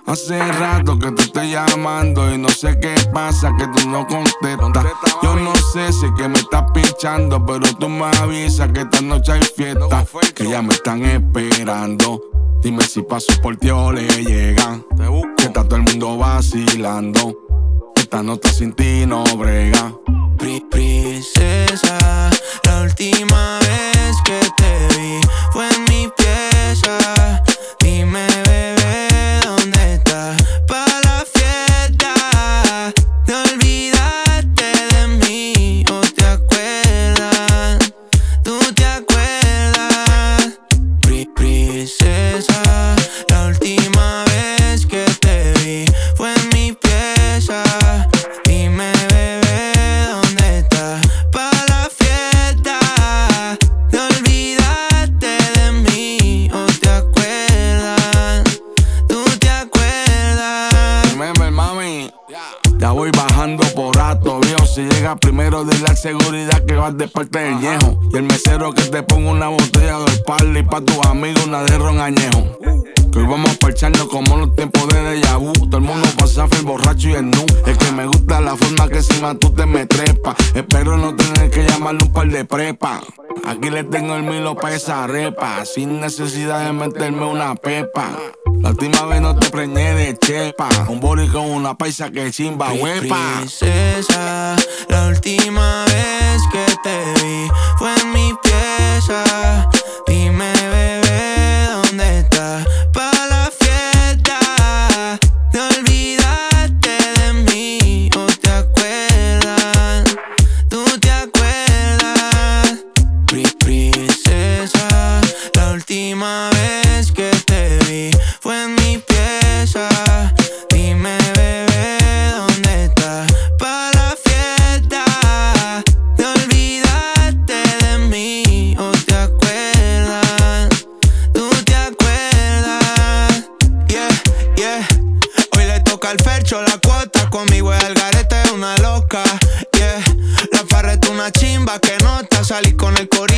Hace rato que te estoy llamando y no sé qué pasa que tú no contestas. Yo no sé si es que me estás pinchando, pero tú me avisas que esta noche hay fiesta, que ya me están esperando. Dime si paso por ti o le llegan, que está todo el mundo vacilando. Esta nota sin ti no brega. Princesa, la última vez que te vi fue en mi pieza. Dime, bebé, ¿dónde estás? Pa' la fiesta. ¿Te olvidaste de mí o te acuerdas? ¿Tú te acuerdas? Princesa, la última vez que te vi fue en mi pieza. Dime, bebé, ¿dónde estás? Pa' la fiesta. ¿Te olvidaste de mí o te acuerdas? ¿Tú te acuerdas? Remember, mami. Ya voy bajando por rato, viejo. Si llega primero, dile al seguridad que vas de parte del viejo. Y el mesero que te ponga una botella del party, pa' tus amigos una de ron añejo. Que hoy vamos a parcharnos como los tiempos de déjà vu. Todo el mundo pasa el borracho y el nu. Es que me gusta la forma que encima tú te me trepas. Espero no tener que llamarle un par de prepa. Aquí le tengo el milo pa' esa repa, sin necesidad de meterme una pepa. La última vez no te preñé de chepa, un bori con una paisa que chimba huepa. Princesa, la última vez que te vi fue en mi pieza. Dime, bebé, ¿dónde estás? Pa' la fiesta. ¿Te olvidaste de mí o te acuerdas? ¿Tú te acuerdas? Princesa, la última vez que te vi fue en mi pieza. Dime, bebé, ¿dónde estás? Pa' la fiesta. ¿Te olvidaste de mí o te acuerdas? ¿Tú te acuerdas? Yeah, yeah. Hoy le toca al Fercho la cuota. Conmigo es el garete, una loca. Yeah. La farra es una chimba que nota. Salí con el corillo